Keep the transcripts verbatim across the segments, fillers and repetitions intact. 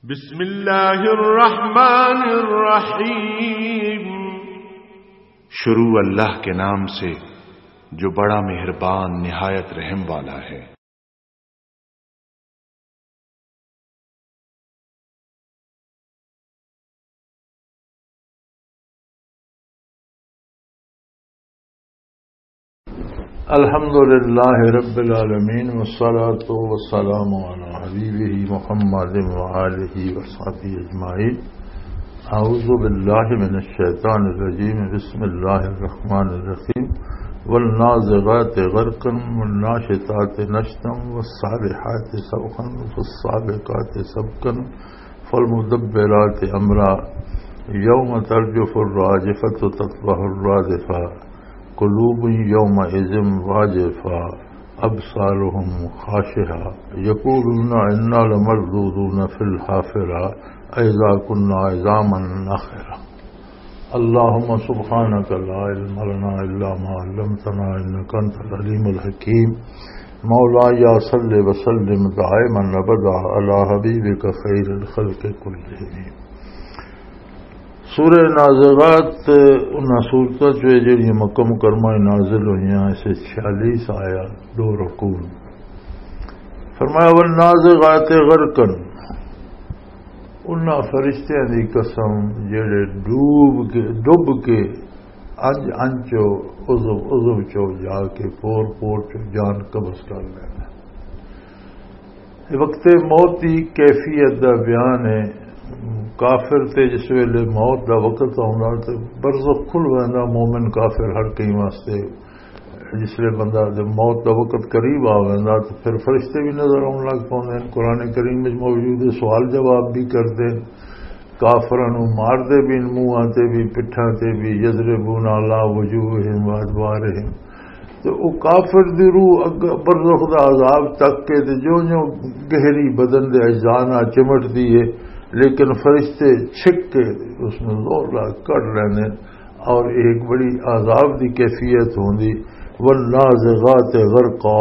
بسم اللہ الرحمن الرحیم۔ شروع اللہ کے نام سے جو بڑا مہربان نہایت رحم والا ہے۔ الحمد للہ رب العالمین والصلاة والسلام علی حبیبہ محمد وآلہ وصحبہ اجمعین۔ اعوذ باللہ من الشیطان الرجیم، بسم اللہ الرحمن الرحیم۔ والنازغات غرقا والناشطات نشطا والسابحات سبحا والسابقات سبقا فالمدبرات امرا یوم ترجف الراجفة تتبعها الرادفة قلوب یومئذ واجفة ابصارهم خاشعة یقولون انا لمردودون فی الحافرة اذا كنا عظاما نخرة۔ اللهم سبحانك لا علم لنا الا ما علمتنا انك انت العليم الحكيم۔ مولاي صل وسلم دائما ابدا على حبيبك خير الخلق كلهم۔ سورہ نازغات انہاں صورتاں جو جڑی مکہ مکرمہ نازل ہوئی ہیں اسے چھیالیس آیا دو رکوع۔ فرمایا والنازغات غرقا، انہاں فرشتیاں دی قسم جڑے ڈوب کے ڈب کے انج انچو عضو عضو چو جا کے پور پور چو جان قبض کر لینا۔ وقت موت کی کیفیت دا بیان ہے۔ کافر تے جس ویلے موت دا وقت آندا تے برزخ کھل ویندا مومن کافر ہر کئی واسطے۔ جس ویلے بندہ جب موت دا وقت قریب آ ویندا تو پھر فرشتے بھی نظر آن لگ پاندے ہیں۔ قرآن کریم میں موجود ہے، سوال جواب بھی کردے، کافراں نوں مار دے بھی، منہاں تے بھی، پٹھاں تے بھی، یضربون علی وجوہہم وادبارہم۔ تو وہ کافر دی روح برزخ دا عذاب تک کے تے جو جو گہری بدن دے اجزاء نال چمٹ دی ہے، لیکن فرشتے چھک کے اس میں زور لا کر لینے اور ایک بڑی عذاب دی کیفیت ہوندی۔ والنازغات غرقا،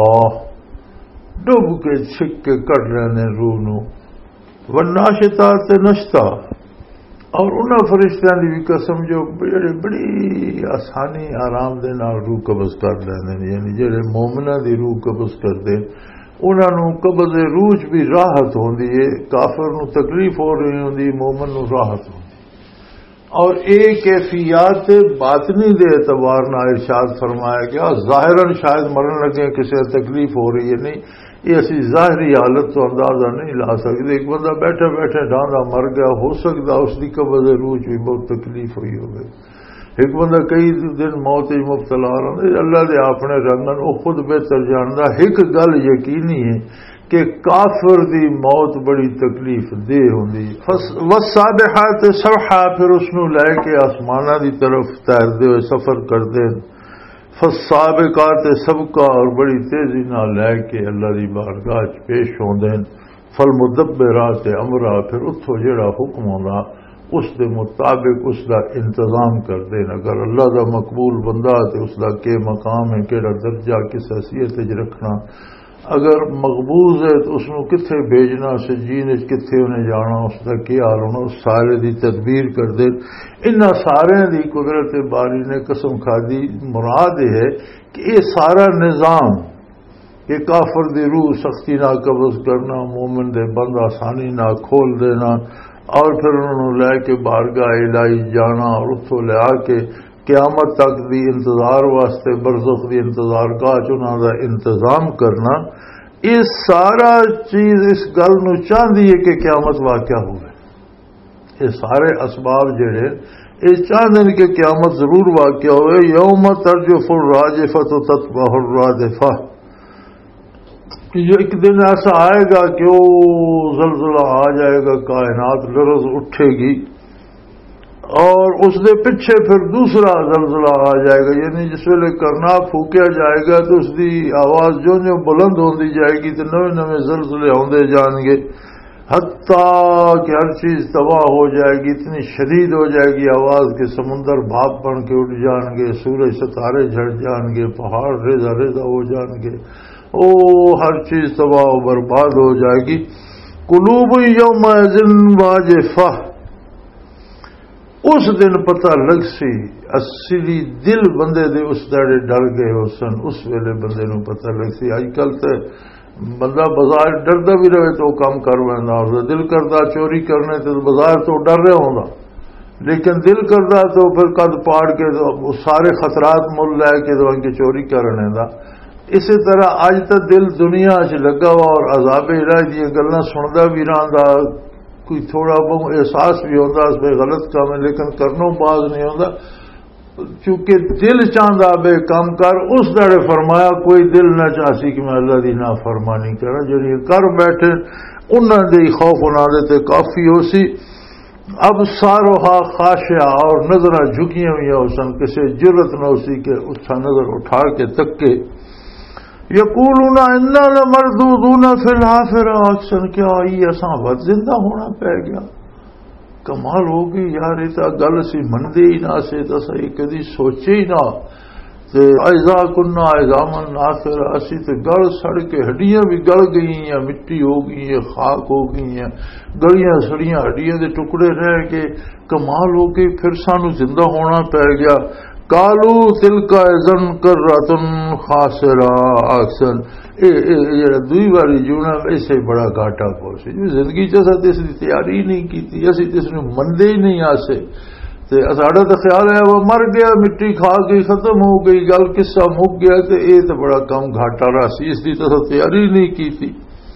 ڈب کے چھک کے کر لینے روح نو۔ والناشطات نشطا، اور انہاں فرشتیاں دی بھی قسم جو بڑی بڑی آسانی آرام دے نال روح قبض کر لینے، یعنی جڑے مومناں دی روح قبض کر دے انہاں نوں قبض روح بھی راحت ہوندی ہے۔ کافر نوں تکلیف ہو رہی ہوندی، مومن نوں راحت ہوندی۔ اور ایک کیفیات باطنی دے اعتبار نال ارشاد فرمایا گیا، ظاہراً شاید مرن لگے کسی تکلیف ہو رہی ہے، نہیں یہ اسی ظاہری حالت تو اندازہ نہیں لا سکتے۔ ایک بندہ بیٹھے بیٹھے ڈانڈا مر گیا، ہو سکتا اس کی قبض روح بھی بہت تکلیف ہوئی ہوگی۔ ایک بندہ کئی دن موت ہی مبتلا رہا، اللہ دے اپنے رنگن وہ خود بہتر جاندا۔ ایک گل یقینی ہے کہ کافر دی موت بڑی تکلیف دہ ہوندی۔ والسابحات سبحا، پھر اس نو لے کے آسماناں دی طرف تیردے ہوئے سفر کردے۔ فالسابقات سبقا، اور بڑی تیزی نال لے کے اللہ دی بارگاہ وچ پیش ہوندے۔ فالمدبرات امرا، پھر اتھوں جڑا حکم ہوندا اس دے مطابق اس دا انتظام کر دین۔ اگر اللہ دا مقبول بندہ تے اس دا کے مقام ہے، کیڑا درجہ کس حیثیت وچ رکھنا، اگر مقبوض ہے تو اس نو کتھے بھیجنا، سجین وچ کتھے انہیں جانا، اس دا کیا حال ہونا، اس سارے دی تدبیر کر دے۔ انہاں سارے دی قدرت باری نے قسم کھادی۔ مراد ہے کہ یہ سارا نظام کہ کافر دی روح سختی نہ قبض کرنا، مومن دے بند آسانی نہ کھول دینا، اور پھر انہوں نے لے کے بارگاہ الہی جانا، اور اتھوں لے آ کے قیامت تک دی انتظار واسطے برزخ دی انتظار گاہ چناں دا انتظام کرنا، اس سارا چیز اس گل نو چاہتی ہے کہ قیامت واقع ہوئے۔ یہ سارے اسباب جڑے یہ چاہتے ہیں کہ قیامت ضرور واقع ہوئے۔ یوم ترجف الراجفۃ تتبعها الرادفۃ، ایک دن ایسا آئے گا کہ وہ زلزلہ آ جائے گا، کائنات لرز اٹھے گی، اور اس دے پیچھے پھر دوسرا زلزلہ آ جائے گا، یعنی جس ویلے کرنا پھوکیا جائے گا تو اس دی آواز جو جو بلند ہوندی جائے گی تو نوے نوے زلزلے ہوندے جان گے، حتیٰ کہ ہر چیز تباہ ہو جائے گی، اتنی شدید ہو جائے گی آواز کہ سمندر بھاپ بن کے اٹھ جان گے، سورج ستارے جھڑ جان گے، پہاڑ ریزہ ریزہ ہو جان گے، او ہر چیز تباہ و برباد ہو جائے گی۔ قلوب یومئذ واجفہ، اس دن پتہ لگ سی اصلی دل بندے دے اس داڑے ڈر گئے ہو سن، اس ویلے بندے نو پتہ لگ سی۔ اج کل تے بندہ بازار ڈردا بھی رہے تو کام کر ویندا، دل کردا چوری کرنے تے بازار تو ڈر رہا ہوندا، لیکن دل کردا تو پھر قد پاڑ کے تو سارے خطرات مل لے کے تو ان کی چوری کرنے دا۔ اسی طرح اج تک دل دنیا چ لگا ہوا اور عذاب الہی دی گلاں سندا بھی رہندا، کوئی تھوڑا بہت احساس بھی ہوتا اس پہ غلط کام ہے، لیکن کرنوں باز نہیں ہوتا، چونکہ دل چاہتا بے کام کر۔ اس دڑے فرمایا کوئی دل نہ چاہسی کہ میں اللہ دی نافرمانی کرا، جڑی کر بیٹھے انہاں دی خوف انہاں دے تے کافی ہو سی۔ اب ساروہا خاشعہ، اور نظراں جھکیاں ہوئی ہو سن، کسی جرت نہ ہو سی کہ اٹھا نظر اٹھا کے تکے۔ یقولون انا لمردودون فی الحافرہ، اکثر کیا آئی اساں ود زندہ ہونا پہ گیا، کمال ہو گئی یار، یہ تو گل سی مندے ہی نہ سے، تو صحیح کدی سوچے ہی نہ۔ اذا کنا عظاما ناخرہ، اسی تو گل سڑ کے ہڈیاں بھی گل گئی ہیں، مٹی ہو گئی ہیں، خاک ہو گئی ہیں، گلیاں سڑیاں ہڈیاں دے ٹکڑے رہ کے، کمال ہو گئی، پھر سانو زندہ ہونا پہ گیا۔ قالوا تلک اذن کرۃ خاسرہ، اکثر اے جڑا دوئی باری جونا ایسے بڑا گھاٹا پہنچے، جو زندگی چ اساں اس دی تیاری نہیں کیتی، اسی اس نوں مندے ہی نہیں آسے، تے ساڈا تو خیال ہے وہ مر گیا، مٹی کھا گئی، ختم ہو گئی گل، قصہ مک گیا، تے اے تو بڑا کم گھاٹا رہا سی، اس دی تو تیاری نہیں کیتی۔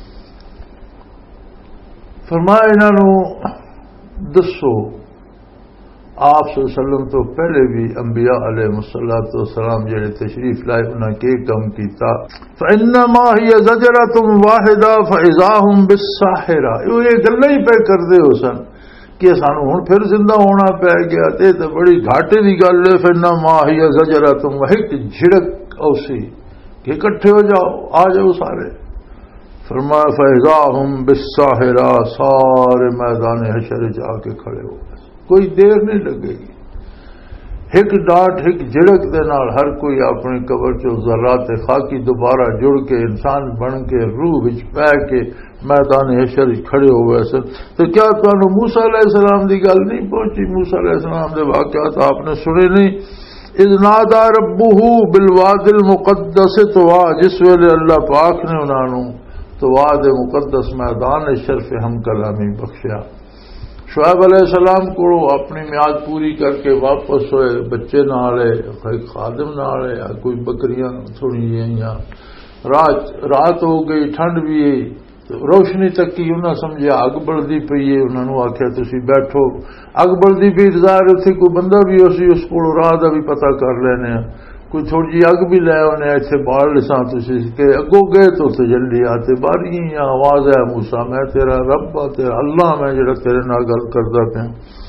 فرمایا انہاں نوں دسو آپ صلی اللہ علیہ وسلم تو پہلے بھی انبیاء علیہ الصلوۃ والسلام جڑے تشریف لائے انہاں کے کم کیتا۔ فانما هي زجرۃ واحدہ فاذا هم بالساحرہ، یہ گلاں ہی پہ کردے ہو سن کہ سانو ہن پھر زندہ ہونا پہ گیا، تے تے بڑی گھاٹے دی گل ہے۔ فانما هي زجرۃ، ایک جھڑک اوسی کہ اکٹھے ہو جاؤ، آ جاؤ سارے۔ فرمایا فاذا هم بالساحرہ، سارے میدان حشر جا کے کھڑے ہو، کوئی دیر نہیں لگے گی، ایک ڈانٹ ایک جھڑک دے نال ہر کوئی اپنی قبر چو ذرات خاکی دوبارہ جڑ کے انسان بن کے روح وچ پہ کے میدان حشر کھڑے ہوئے سن۔ تو کیا تانوں موسیٰ علیہ السلام دی گل نہیں پہنچی؟ موسیٰ علیہ السلام دے واقعات آپ نے سنے نہیں؟ اذ نادى ربه بالواد المقدس طوى، جس ویلے اللہ پاک نے انہاں نوں طوى دے مقدس میدان شرف ہم کلامی بخشیا۔ شعیب علیہ السلام کو اپنی میعاد پوری کر کے واپس ہوئے، بچے نہ آئے، کوئی خادم نہ آئے، کوئی بکریاں تھوڑی جہاں، رات رات ہو گئی، ٹھنڈ بھی ہے، روشنی تک کی انہاں سمجھا اگ بلدی پئی ہے، انہوں نے آخیا تسی بیٹھو، اگ بلدی پئی، ظاہر اتنے کوئی بندہ بھی ہو سی، اس کو راہ کا بھی پتہ کر لینے، کوئی تھوڑی جی اگ بھی لے انہیں اتنے بال لساں تسی کہ اگوں گئے تو تجلی آتے باری یا آواز ہے موسیٰ میں تیرا رب تیرا اللہ میں جڑا تیرے نال گل کردا پیا۔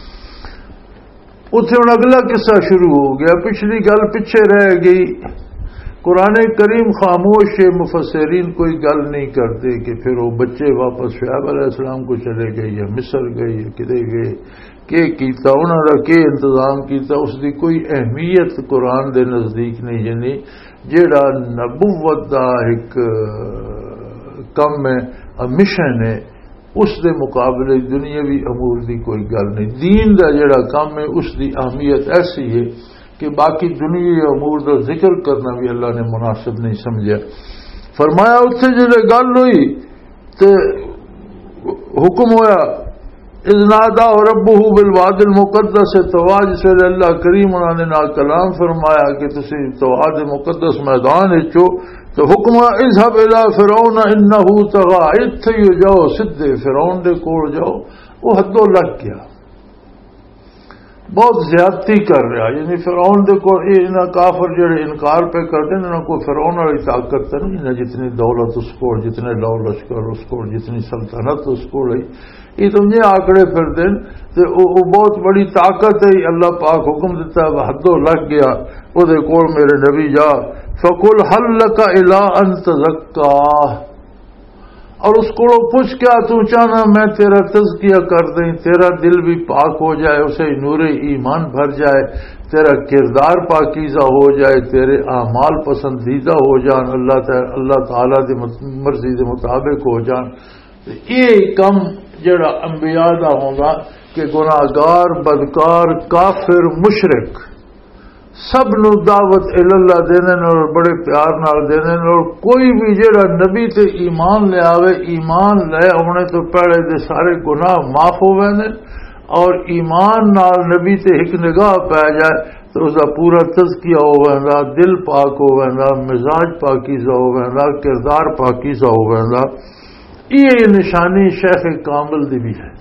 اتنے ہن اگلا قصہ شروع ہو گیا، پچھلی گل پیچھے رہ گئی۔ قرآن کریم خاموش ہے، مفسرین کوئی گل نہیں کرتے کہ پھر وہ بچے واپس شعیب علیہ السلام کو چلے گئے یا مصر گئے یا کدے گئے، کہ کیتا انہوں نے کہ انتظام کیتا، اس دی کوئی اہمیت قرآن دے نزدیک نہیں، یعنی جیڑا نبوت دا ایک کم ہے مشن ہے، اس دے مقابلے دنیاوی امور دی کوئی گل نہیں۔ دین دا جیڑا کم ہے اس دی اہمیت ایسی ہے کہ باقی دنیا امور دا ذکر کرنا بھی اللہ نے مناسب نہیں سمجھا۔ فرمایا اتنے جب گل ہوئی تو حکم ہویا، اذ نادى ربه بالواد المقدس طوى، جس ویلے اللہ کریم انہوں نے نال کلام فرمایا کہ تسی طوى دے مقدس میدان وچو، تو حکم ہے اذهب الى فرعون انه طغى، اتھے جاؤ سدھے فرعون دے کول جاؤ، وہ حدوں لگ گیا، بہت زیادتی کر رہا، یعنی فرعون دے کو انہاں کافر جڑے انکار پہ کرتے ہیں انہاں کو فرعون والی طاقت تو نہیں نہ، جتنی دولت اس کو، جتنے لو لشکر اس کو، جتنی سلطنت اس کو رہی، یہ تمہیں آکڑے پھر دیں تو وہ بہت بڑی طاقت ہے۔ اللہ پاک حکم دیتا ہے حدوں لگ گیا، وہ دے کول میرے نبی جا، فقل هل لك الى ان تزكى، اور اس کو پوچھ کیا تو چاہنا میں تیرا تزکیہ کر دیں، تیرا دل بھی پاک ہو جائے، اسے نور ایمان بھر جائے، تیرا کردار پاکیزہ ہو جائے، تیرے اعمال پسندیدہ ہو جان، اللہ تعالی اللہ تعالی دی مرضی دے مطابق ہو جان۔ یہ کم جڑا انبیاء دا ہوندا کہ گناہگار بدکار کافر مشرک سب نو دعوت اللہ دینے اور بڑے پیار نال دینے اور کوئی بھی جڑا نبی تے ایمان لے آوے ایمان لے آنے تو پہلے دے سارے گناہ معاف ہو ویندے اور ایمان نال نبی تے ایک نگاہ پہ جائے تو اس کا پورا تزکیہ ہو ویندا دل پاک ہو ویندا مزاج پاکیزہ ہو ویندا کردار پاکیزہ ہو ویندا یہ نشانی شیخ کامل دی بھی ہے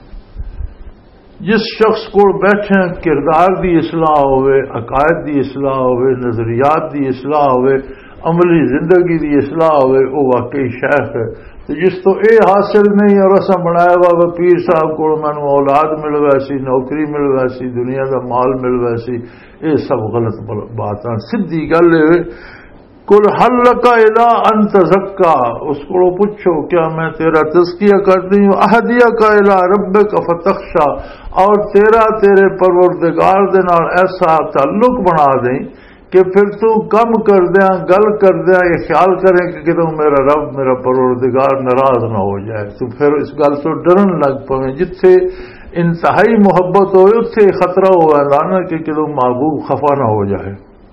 جس شخص کو بیٹھے کردار دی اصلاح ہوئے عقائد دی اصلاح ہوئے نظریات دی اصلاح ہوئے عملی زندگی دی اصلاح ہوئے وہ واقعی شیخ ہے تو جس تو اے حاصل نہیں اور اسا بنایا وا پیر صاحب کو مینوں اولاد مل ویسی نوکری مل ویسی دنیا دا مال مل ویسی یہ سب غلط بات ہے سیدھی گل ہے کل حلق الا ان تزکا اس کو پوچھو کیا میں تیرا تزکیہ کرتی ہوں اہدیہ کا الا ربک فتخشا اور تیرا تیرے پروردگار دے نال ایسا تعلق بنا دیں کہ پھر تو کم کر دیا گل کر دیا یہ خیال کریں کہ کدوں میرا رب میرا پروردگار ناراض نہ ہو جائے تو پھر اس گل تو ڈرن لگ پویں جتھے انتہائی محبت ہوئے اتنے خطرہ ہوا لانا کہ کدوں محبوب خفا نہ ہو جائے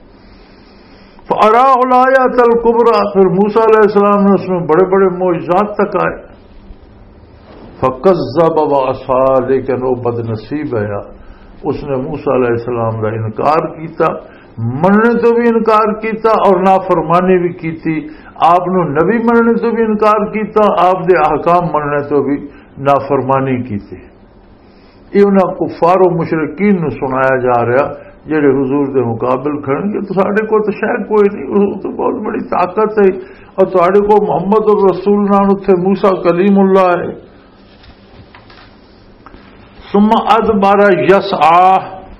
فَأَرَاهُ الْآيَاتَ الْكُبْرَى پھر موسیٰ علیہ السلام نے اس میں بڑے بڑے معجزات تک آئے فَكَذَّبَ وَعَصَىٰ لیکن وہ بد نصیب ہے اس نے موسیٰ علیہ السلام کا انکار کیتا مننے تو بھی انکار کیتا اور نافرمانی بھی کیتی آپ نے نبی مننے تو بھی انکار کیتا آپ دے احکام مننے تو بھی نافرمانی کیتی یہ انہاں کفار و مشرکین نے سنایا جا رہا جڑے حضور دے مقابل کھڑن گے تو ساڈے کو تو شاید کوئی نہیں حضور تو بہت بڑی طاقت ہے اور ساڈے کو محمد الرسول نال اتھے موسیٰ کلیم اللہ ہے ثم ادبر یسعی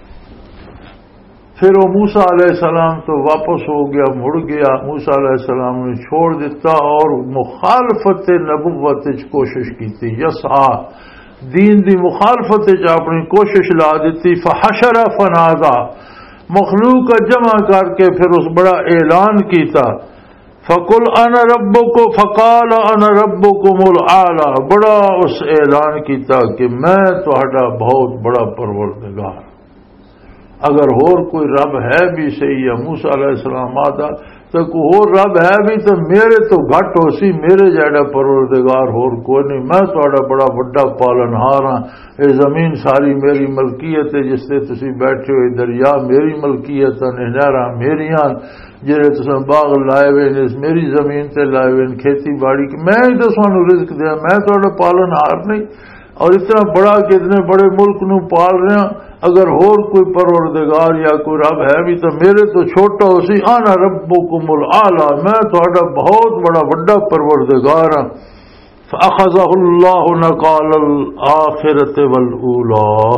پھر وہ موسیٰ علیہ السلام تو واپس ہو گیا مڑ گیا موسیٰ علیہ السلام نے چھوڑ دیتا اور مخالفت نبوت کوشش کی تھی یسعی دین دی مخالفت اپنی کوشش لا دیتی فحشر فنادا مخلوق کا جمع کر کے پھر اس بڑا اعلان کیتا فقل انا ربکم فقال انا ربکم الاعلی بڑا اس اعلان کیتا کہ میں تہاڈا بہت بڑا پروردگار اگر اور کوئی رب ہے بھی صحیح ہے موسیٰ علیہ السلام آتا تو کوئی اور رب ہے بھی تو میرے تو گھٹ ہو سی میرے جیڑا پروردگار اور کوئی نہیں میں تہاڈا بڑا بڑا پالنہار ہاں یہ زمین ساری میری ملکیت ہے جس سے تسی بیٹھے ہوئے دریا میری ملکیت ہے نہراں میریاں جڑے تساں باغ لائے ہوئے میری زمین تے لائے ہوئے کھیتی باڑی کی میں ہی تو سانو رزق دیا میں تہاڈا پالنہار نہیں اور اتنا بڑا کہ اتنے بڑے ملک نو پال رہے ہیں اگر اور کوئی پروردگار یا کوئی رب ہے بھی تو میرے تو چھوٹا ہو سی انا ربکم الاعلی میں تہاڈا بہت بڑا بڑا پروردگار ہاں فاخذہ اللہ نکال الآخرۃ والاولی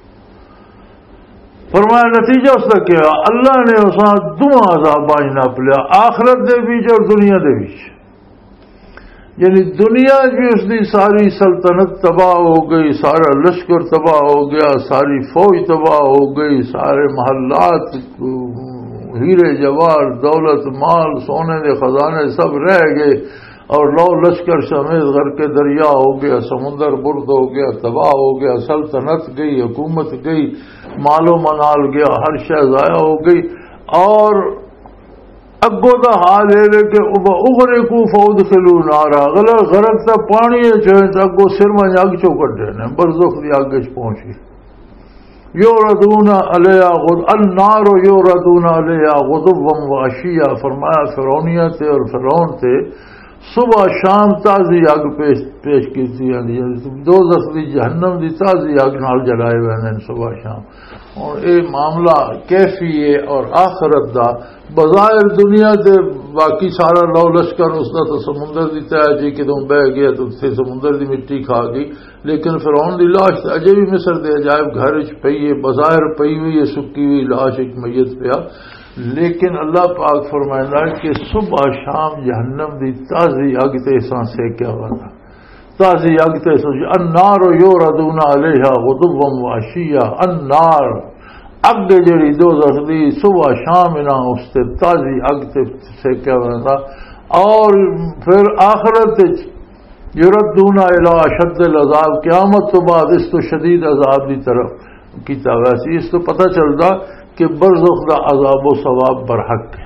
فرمایا نتیجہ اس کا کیا اللہ نے اساں دو عذاب ناپ لیا آخرت دے وچ اور دنیا دے وچ یعنی دنیا بھی اس کی ساری سلطنت تباہ ہو گئی سارا لشکر تباہ ہو گیا ساری فوج تباہ ہو گئی سارے محلات ہیرے جواہر دولت مال سونے کے خزانے سب رہ گئے اور لو لشکر سمیت غرق کے دریا ہو گیا سمندر برد ہو گیا تباہ ہو گیا سلطنت گئی حکومت گئی مال و منال گیا ہر شے ضائع ہو گئی اور اگو دا حال ہے کہ اغرقوا فادخلوا نارا غلط غرق تا پانی چویں اگو سر میں اگ چو کڈے نے برزخ دی اگ وچ پہنچ گئی یوردون علیہ غد النار یوردون علیہ غدوا وعشیا فرمایا فرعونیت اور فرعون تے صبح شام تازی اگ پیش پیش کیتی ہے دوزخ دی جہنم دی تازی اگ نال جلائے ہوئے ہیں صبح شام اور اے معاملہ کیفی ہے اور آخرت دا بظاہر دنیا دے باقی سارا لو لشکر اس دا تو سمندر دی تہ جی کدوں بہ گیا تو اتنے سمندر دی مٹی کھا گئی لیکن فرعون دی لاش اجے بھی مصر دے عجائب گھر وچ پئی ہے بظاہر پئی ہوئی ہے سکی ہوئی لاش ایک میت پیا لیکن اللہ پاک فرمائندا کہ صبح شام جہنم دی تازی اگ تے اساں سیکیا ہوا تازی اگ تے النار یوردون علیہا غدوا وعشیا النار اگ جڑی دوزخ دی صبح شام انہاں اس تے تازی اگ تے سیکیا ہوا اور پھر آخرت یردون الی اشد العذاب، قیامت تو بعد اس تو شدید عذاب کی طرف کیتا ویسی اس تو پتہ چلتا کہ برزخ دا عذاب و ثواب برحق ہے۔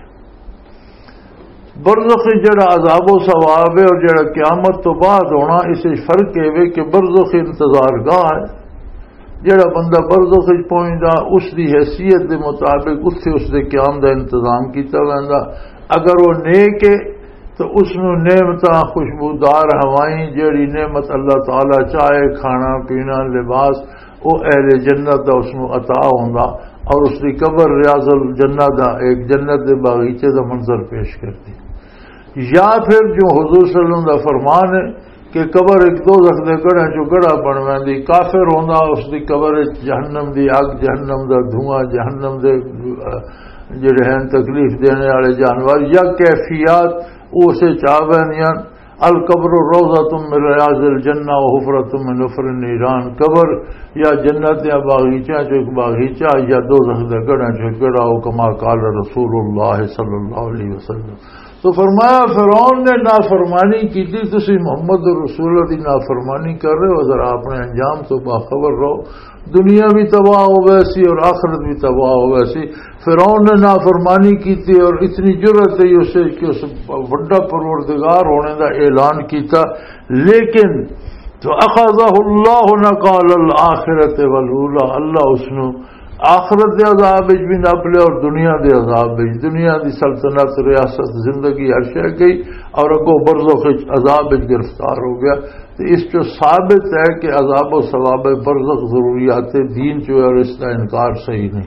برزخ جڑا عذاب و ثواب ہے اور جڑا قیامت تو بعد ہونا، اسے فرق ہے کہ برزخ انتظار گاہ ہے، جڑا بندہ برزخ پہنچتا اس دی حیثیت دے مطابق اتھے اس دے قیام دا انتظام کیتا ویندا۔ اگر وہ نیک ہے تو اس نو نعمتاں خوشبودار ہوائیں جڑی نعمت اللہ تعالی چاہے کھانا پینا لباس وہ اہل جنت دا اس نو عطا ہوندا، اور اس دی قبر ریاض الجنہ دا ایک جنت دے باغیچے دا منظر پیش کرتی۔ یا پھر جو حضور صلی اللہ علیہ وسلم دا فرمان ہے کہ قبر ایک دو زخ دے گڑھا چو گڑھا بن ویندی، کافر ہوندا اس دی قبر جہنم دی اگ، جہنم دا دھواں، جہنم دے جڑے ہیں تکلیف دینے والے جانور، یا کیفیات اسے چاہ ویندیاں۔ القبر روضۃ من ریاض الجنہ و حفرۃ من حفر النیران، قبر یا جنت یا باغیچہ جو ایک باغیچہ یا دو زخ دے گڑھا چو گڑھا، کما قال رسول اللہ صلی اللہ علیہ وسلم۔ تو فرمایا فرعون نے نافرمانی کی تھی، تسی محمد رسول اللہ کی نافرمانی کر رہے ہو، ذرا اپنے انجام تو باخبر رہو، دنیا بھی تباہ ہو ویسی اور آخرت بھی تباہ ہو ویسی۔ فرعون نے نافرمانی کی تھی اور اتنی جرأت ہے اسے کہ اس بڑا پروردگار ہونے کا اعلان کیتا، لیکن تو اخذہ اللہ نکال الآخرۃ والاولی، اللہ اس نو آخرت دے عذاب وچ بھی نپ لے اور دنیا دے عذاب وچ، دنیا دی سلطنت ریاست زندگی ہر شے گئی اور اگوں برزخ وچ عذاب وچ گرفتار ہو گیا۔ تو اس جو ثابت ہے کہ عذاب و ثواب برزخ ضروریات دین جو ہے اور اس کا انکار صحیح نہیں۔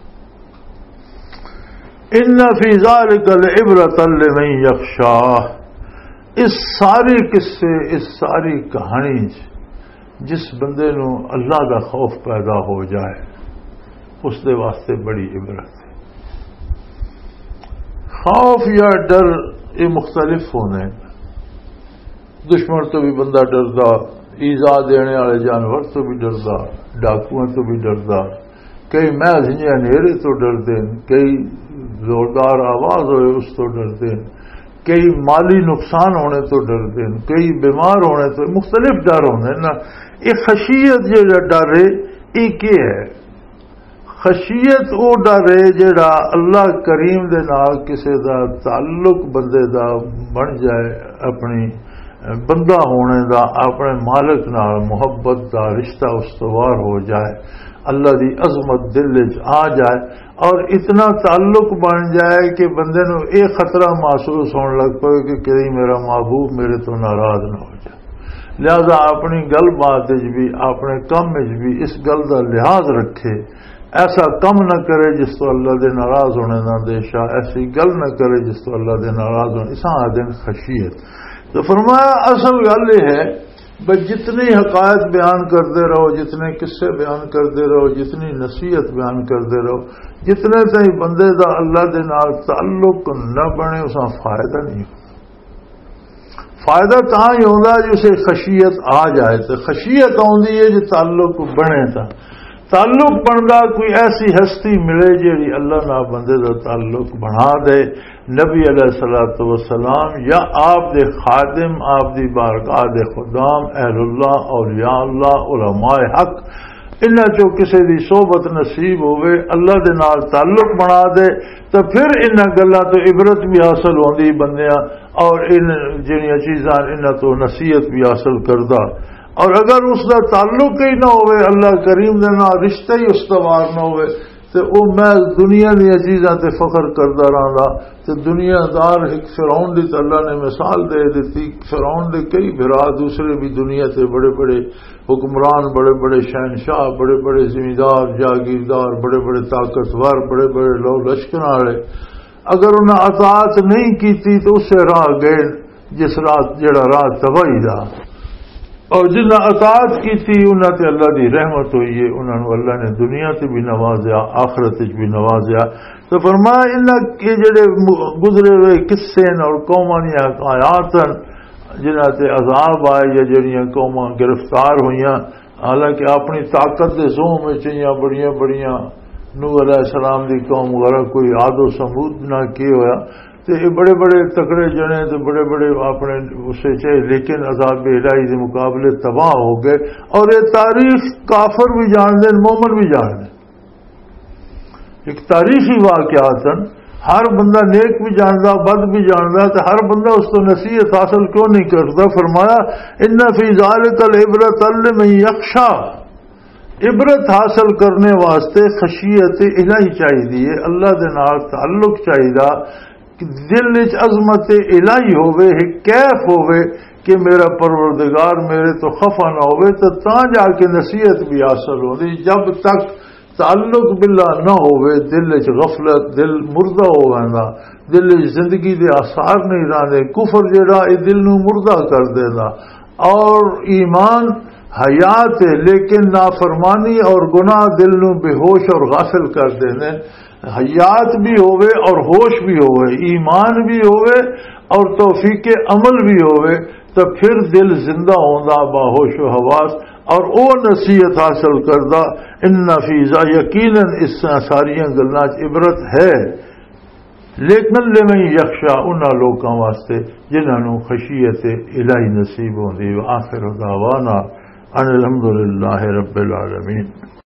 ان فی ذلک لعبرۃ لمن یخشی، اس ساری قصے اس ساری کہانی جس بندے نو اللہ دا خوف پیدا ہو جائے اس دے واسطے بڑی عبرت ہے۔ خوف یا ڈر یہ مختلف ہونے، دشمن تو بھی بندہ ڈردا، ایذا دینے والے جانور تو بھی ڈردا، ڈاکوؤں تو بھی ڈردا، کئی محض اندھیرے تو ڈردے، کئی زوردار آواز ہوئے اس تو ڈردے، کئی مالی نقصان ہونے تو ڈردے، کئی بیمار ہونے تو، مختلف ڈر ہونے نا۔ یہ خشیت جہاں ڈر ہے یہ کیا ہے؟ خشیت وہ ڈر ہے جڑا اللہ کریم دے نال کسے دا تعلق بندے دا بن جائے، اپنی بندہ ہونے دا، اپنے مالک نال محبت دا رشتہ استوار ہو جائے، اللہ دی عظمت دل وچ آ جائے اور اتنا تعلق بن جائے کہ بندے نو ایک خطرہ محسوس ہونے لگ پے کہ کہیں میرا محبوب میرے تو ناراض نہ ہو جائے۔ لہذا اپنی گل بات وچ بھی اپنے کم وچ بھی اس گل دا لحاظ رکھے، ایسا کم نہ کرے جس تو اللہ دے ناراض ہونے نہ دیشا، ایسی گل نہ کرے جس تو اللہ دے ناراض ہونے، اساں آدھیں خشیت۔ تو فرمایا اصل گل یہ ہے بس جتنی حقائق بیان کرتے رہو، جتنے قصے بیان کرتے رہو، جتنی نصیحت بیان کرتے رہو، جتنے تھی بندے دا اللہ دے نال تعلق نہ بنے اساں فائدہ نہیں ہو۔ فائدہ تاں ہی ہوندا جسے خشیت آ جائے، تو خشیت آندی ہے جو تعلق بنے تا تعلق بندا کوئی ایسی ہستی ملے جیڑی اللہ نال بندے دا تعلق بنا دے، نبی علیہ الصلوۃ والسلام یا آپ دے خادم، آپ دی بارگاہ دے خدام، اہل اللہ، اولیاء اللہ، علماء حق، انہاں چوں کسے دی صحبت نصیب ہوئے، اللہ دے نال تعلق بنا دے، تو پھر انہاں گلاں تو عبرت بھی حاصل ہوندی بندیاں، اور ان جڑیاں چیزاں انہاں تو نصیحت بھی حاصل کردا۔ اور اگر اس کا تعلق ہی نہ ہوئے اللہ کریم دے نال رشتہ ہی استوار نہ ہوئے تو وہ میں دنیا دیا چیزاں تے فخر کرتا رہا، تو دنیا دار ایک فرعون دی اللہ نے مثال دے دیتی۔ فرعون دے کئی بھرا دوسرے بھی دنیا تے بڑے بڑے حکمران، بڑے بڑے شہنشاہ، بڑے بڑے زمیندار، جاگیردار، بڑے بڑے طاقتور، بڑے بڑے لو لشکر والے، اگر انہیں اطاعت نہیں کیتی تو اسے راہ گئے جس رات جڑا راہ تباہی دا، اور جنہیں اطاعت کی تھی انہوں تے اللہ دی رحمت ہوئی ہے، انہوں نے اللہ نے دنیا سے بھی نوازیا، آخرت بھی نوازیا۔ تو فرمایا انہاں کے جڑے گزرے ہوئے قصے اور قوماں دی حکایات جنہاں تے عذاب آئے یا جڑیاں قوماں گرفتار ہوئیاں، حالانکہ اپنی طاقت دے زوم وچ بڑیاں بڑیاں نوح علیہ السلام دی قوم وغیرہ کوئی عاد و ثمود نہ کیے ہویا، تے بڑے بڑے تکڑے جنے تے بڑے بڑے اپنے اسے چاہے، لیکن عذاب الہی کے مقابلے تباہ ہو گئے. اور یہ تاریخ کافر بھی جان دیں، مومن بھی جان دیں. ایک تاریخی واقعات ہیں، ہر بندہ نیک بھی جانتا بد بھی جانتا، تو ہر بندہ اس کو نصیحت حاصل کیوں نہیں کرتا؟ فرمایا ان فی ذلک العبرۃ لمن یخشی، عبرت حاصل کرنے واسطے خشیت الہی چاہیے، اللہ دے نال تعلق چاہیے کہ دل وچ عظمت الہی ہوے، کیف ہوے کہ میرا پروردگار میرے تو خفا نہ ہوے، تو تاں جا کے نصیحت بھی حاصل ہوندی. جب تک تعلق باللہ نہ ہوے، دل وچ غفلت، دل مردہ ہو ویندا، دل وچ زندگی دے آثار نہیں رہندے. کفر جڑا اے دل نو مردہ کر دیندا، اور ایمان حیات ہے لیکن نافرمانی اور گناہ دل نو بے ہوش اور غافل کر دینے. حیات بھی ہوئے اور ہوش بھی ہوئے، ایمان بھی ہوئے اور توفیق عمل بھی ہوئے، تو پھر دل زندہ ہوندا باہوش و حواس اور او نصیحت حاصل کردا. ان فی ذا، یقیناً اس ساریاں گلاں عبرت ہے، لیکن لمن یخشی، انہاں لوکاں واسطے جنہاں نو خشیت الہی نصیب ہوندی. وآخر دعوانا ان الحمد للہ رب العالمین.